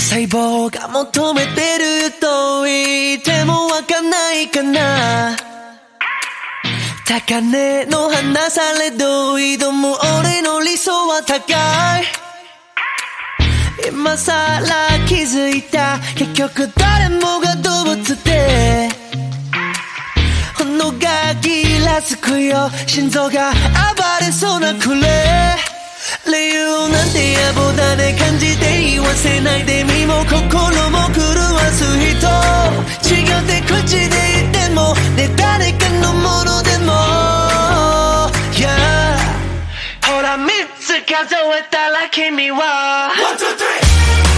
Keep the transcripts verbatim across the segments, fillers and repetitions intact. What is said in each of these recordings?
細胞が求めてると言ってもわかんないかな。高嶺の花されど挑む俺の理想は高い。今さら気づいた結局誰もが動物で炎がギラつくよ心臓が暴れそうなくれ理由なんて野暮だね感じて言わせないで身も心も狂わす人違って口で言ってもね誰かのものでも、yeah、ほらみっつ数えたら君は ワンツースリー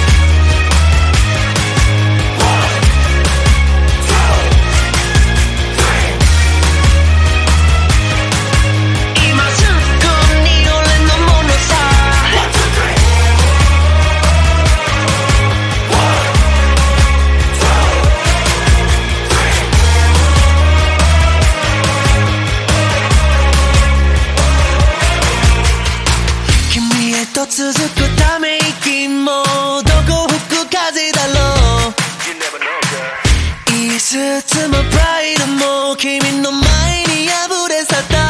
続くため息もどこ吹く風だろう言いつつもプライドも君の前に破れ去った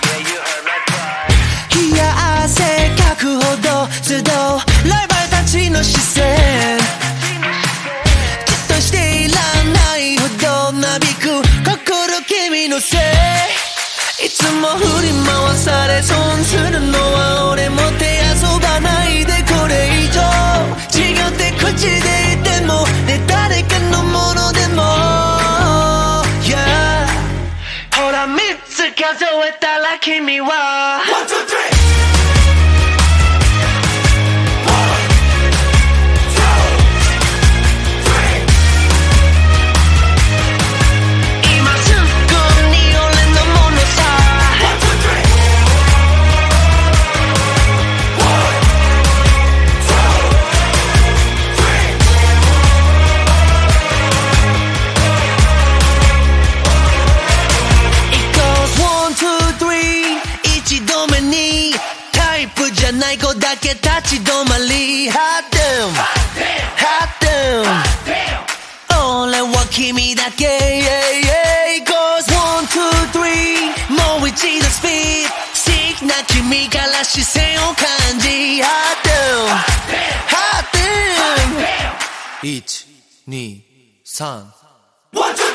冷や汗かくほど集うライバルたちの視線じっとしていらないほどなびく心君のせいいつも振り回され損するのは俺も手遊ばないでこれ以上違って口で言ってもね誰かのものでも、yeah、ほらみっつ数えたら君は ワンツースリーない子だけ立ち止まり Hot damn Hot damn 俺は君だけ Yeah yeah Goes one two three もう一度スピード好きな君から視線を感じ Hot damn Hot damn いちにさんワンツー